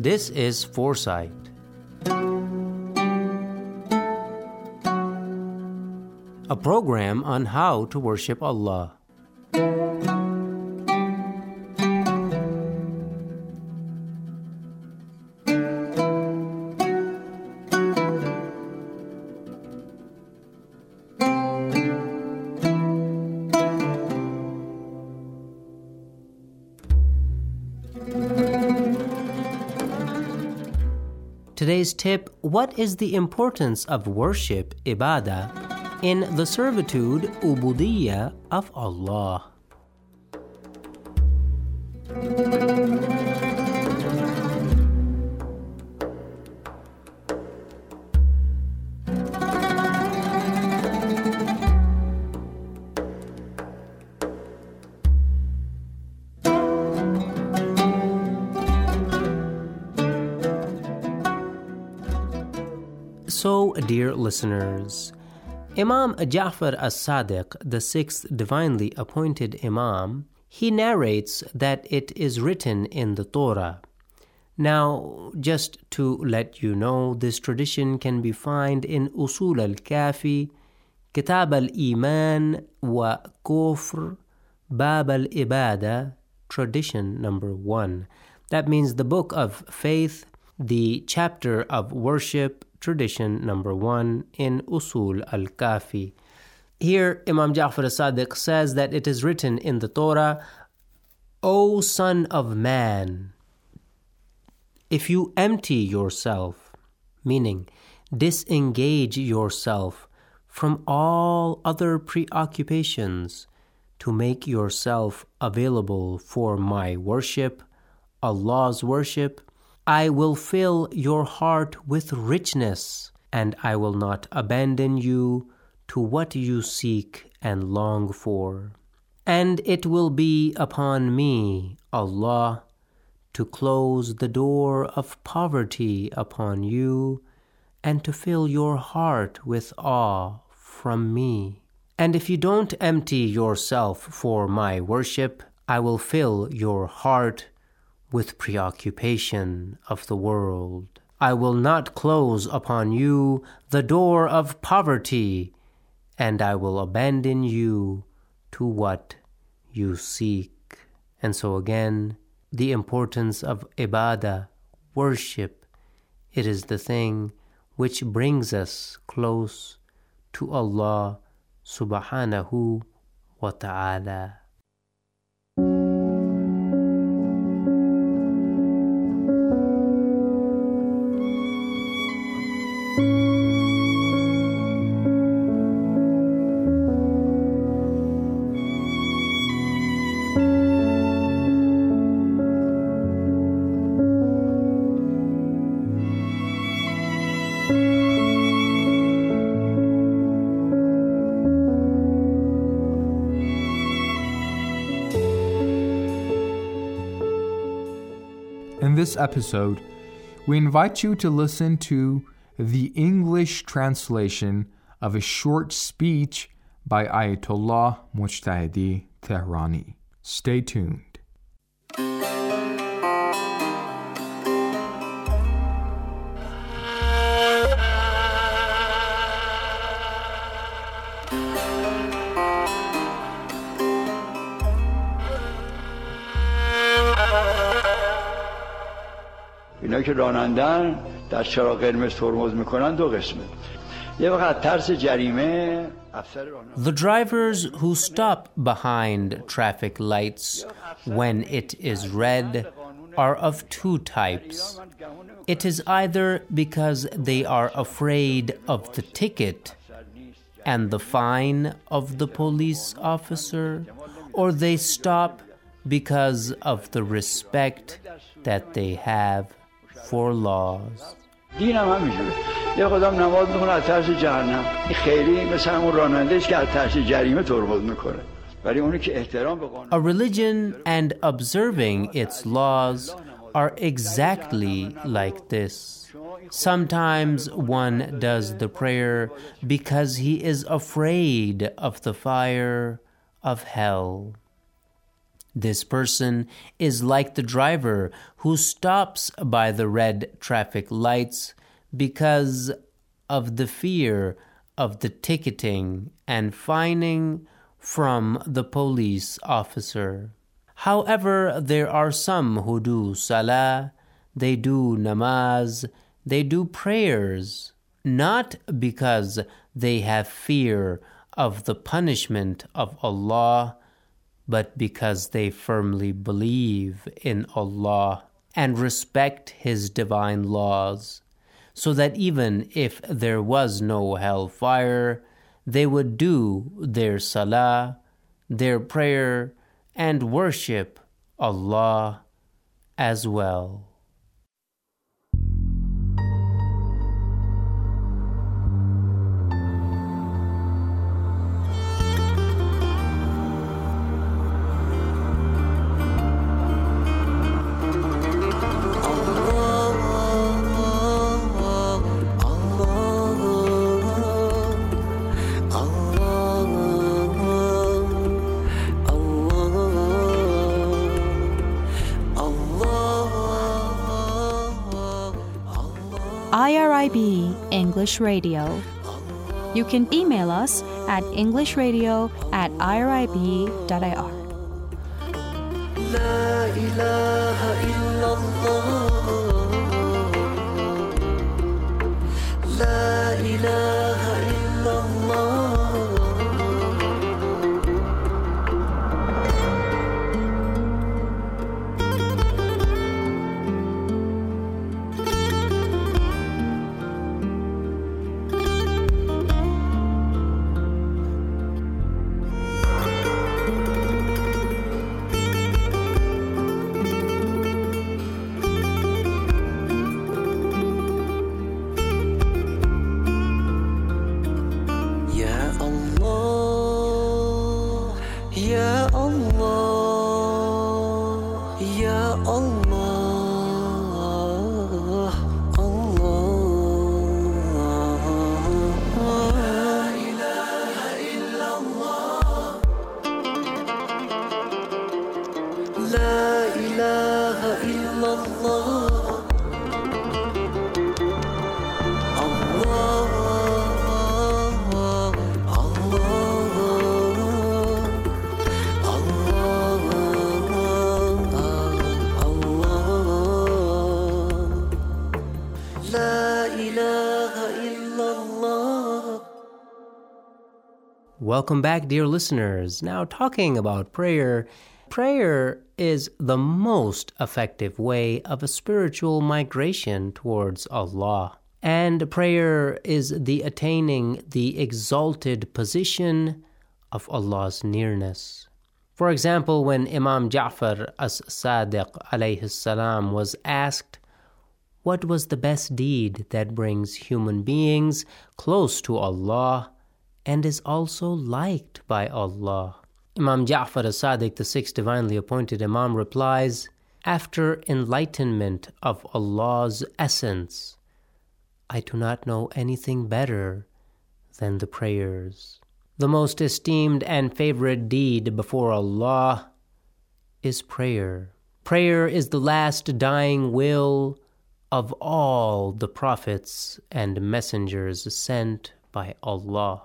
This is Foresight. A program on how to worship Allah. Today's tip: what is the importance of worship, ibadah, in the servitude, ubudiyya, of Allah? So, dear listeners, Imam Ja'far as-Sadiq, the sixth divinely appointed Imam, he narrates that it is written in the Torah. Now, just to let you know, this tradition can be found in Usul al-Kafi, Kitab al-Iman wa Kufr, Bab al-Ibadah, tradition number 1. That means the book of faith, the chapter of worship, tradition number 1 in Usul al-Kafi. Here, Imam Ja'far as-Sadiq says that it is written in the Torah, O son of man, if you empty yourself, meaning disengage yourself from all other preoccupations to make yourself available for my worship, Allah's worship, I will fill your heart with richness, and I will not abandon you to what you seek and long for. And it will be upon me, Allah, to close the door of poverty upon you and to fill your heart with awe from me. And if you don't empty yourself for my worship, I will fill your heart with preoccupation of the world. I will not close upon you the door of poverty, and I will abandon you to what you seek. And so again, the importance of ibadah, worship, it is the thing which brings us close to Allah subhanahu wa ta'ala. In this episode, we invite you to listen to the English translation of a short speech by Ayatollah Mujtahidi Tehrani. Stay tuned. اینا که رانندن در چراغ قرمز ترمز میکنن دو قسمه. یه وقت ترس جریمه The drivers who stop behind traffic lights when it is red are of two types. It is either because they are afraid of the ticket and the fine of the police officer, or they stop because of the respect that they have for laws. دین هم همینجوره. یه خودم نماز میکنه از ترس جهنم. این خیلی مثل همون راننده است که از ترس جریمه ترمز میکنه. ولی اونی که احترام به قانون. A religion and observing its laws are exactly like this. Sometimes one does the prayer because he is afraid of the fire of hell. This person is like the driver who stops by the red traffic lights because of the fear of the ticketing and fining from the police officer. However, there are some who do salah, they do namaz, they do prayers, not because they have fear of the punishment of Allah, but because they firmly believe in Allah and respect His divine laws, so that even if there was no hellfire, they would do their salah, their prayer, and worship Allah as well. IRIB English Radio. You can email us at englishradio@irib.ir. La ilaha illallah. La ilaha illallah. Welcome back, dear listeners. Now, talking about prayer, prayer is the most effective way of a spiritual migration towards Allah. And prayer is the attaining the exalted position of Allah's nearness. For example, when Imam Ja'far as-Sadiq alayhi salam was asked, what was the best deed that brings human beings close to Allah and is also liked by Allah? Imam Ja'far as-Sadiq, the sixth divinely appointed Imam, replies, after enlightenment of Allah's essence, I do not know anything better than the prayers. The most esteemed and favorite deed before Allah is prayer. Prayer is the last dying will of all the prophets and messengers sent by Allah.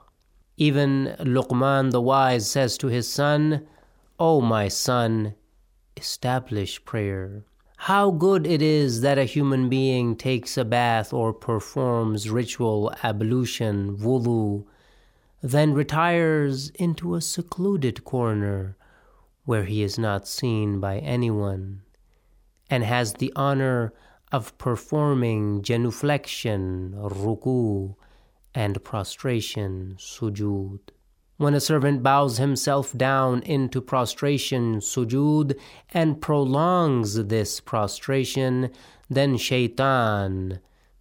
Even Luqman the wise says to his son, O my son, establish prayer. How good it is that a human being takes a bath or performs ritual ablution, wudu, then retires into a secluded corner where he is not seen by anyone, and has the honor of performing genuflection, ruku, and prostration, sujood. When a servant bows himself down into prostration, sujood, and prolongs this prostration, then Shaitan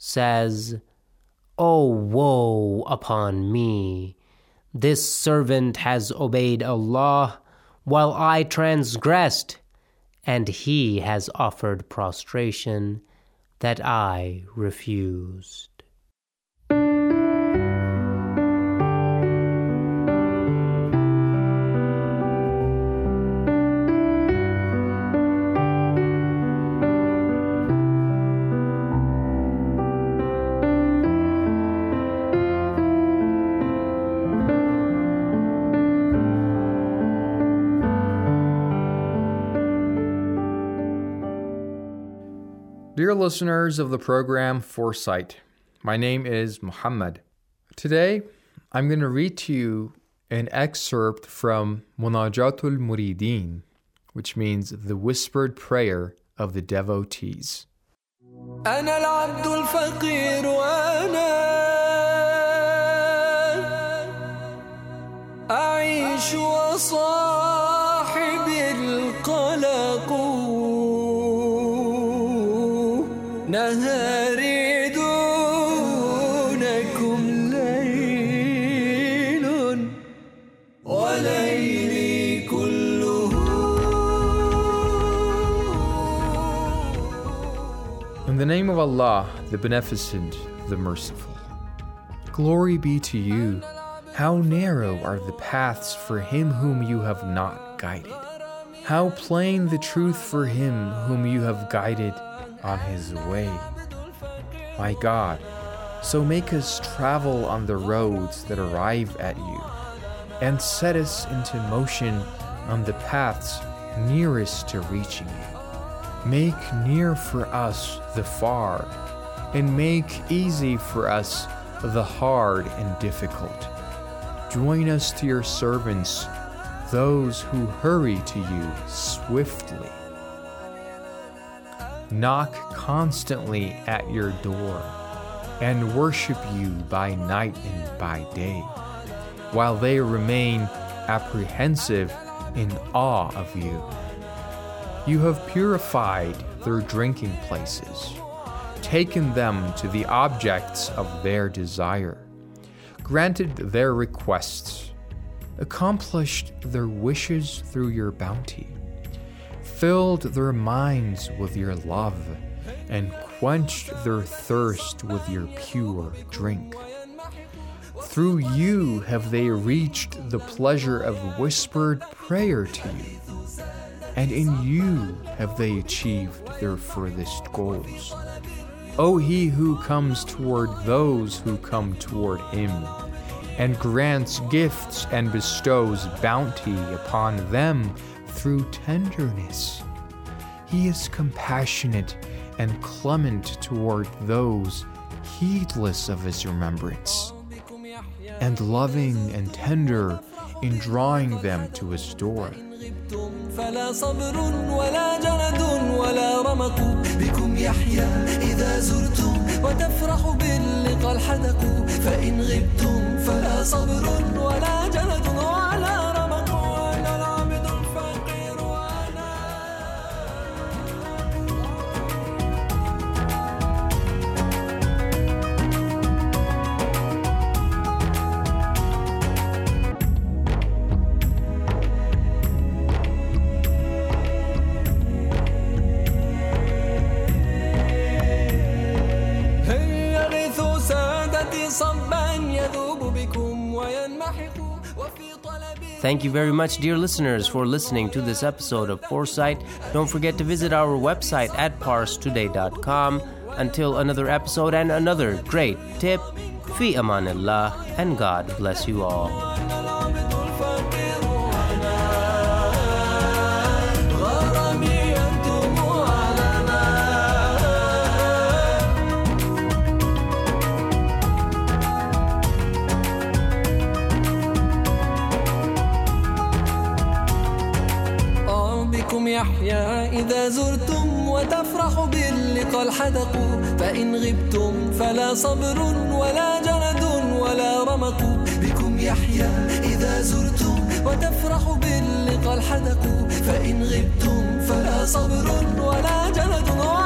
says, O woe upon me! This servant has obeyed Allah while I transgressed, and he has offered prostration that I refused. Dear listeners of the program Foresight, my name is Muhammad. Today, I'm going to read to you an excerpt from Munajatul Murideen, which means the whispered prayer of the devotees. أنا العبد الفقير وأنا أعيش وصاحبي القلق نهاري دونكم ليل وليلي كله. In the name of Allah, the Beneficent, the Merciful. Glory be to you. How narrow are the paths for him whom you have not guided. How plain the truth for him whom you have guided on his way. My God, so make us travel on the roads that arrive at you, and set us into motion on the paths nearest to reaching you. Make near for us the far, and make easy for us the hard and difficult. Join us to your servants, those who hurry to you swiftly. Knock constantly at your door, and worship you by night and by day, while they remain apprehensive in awe of you. You have purified their drinking places, taken them to the objects of their desire, granted their requests, accomplished their wishes through your bounty, filled their minds with your love, and quenched their thirst with your pure drink. Through you have they reached the pleasure of whispered prayer to you, and in you have they achieved their furthest goals. O He who comes toward those who come toward Him, and grants gifts and bestows bounty upon them through tenderness. He is compassionate and clement toward those heedless of His remembrance, and loving and tender in drawing them to His door. فلا صبر ولا جلد ولا رمق بكم يحيى إذا زرتم وتفرح باللقاء الحدق فإن غبتم فلا صبر ولا جلد ولا رمق وأنا العبد الفقير وأنا. Thank you very much, dear listeners, for listening to this episode of Foresight. Don't forget to visit our website at parstoday.com. Until another episode and another great tip, fi amanillah, and God bless you all. يحيى إذا زرتم وتفرح باللقاء الحدق فإن غبتم فلا صبر ولا جلد ولا رمق بكم يحيى إذا زرتم وتفرح باللقاء الحدق فإن غبتم فلا صبر ولا جلد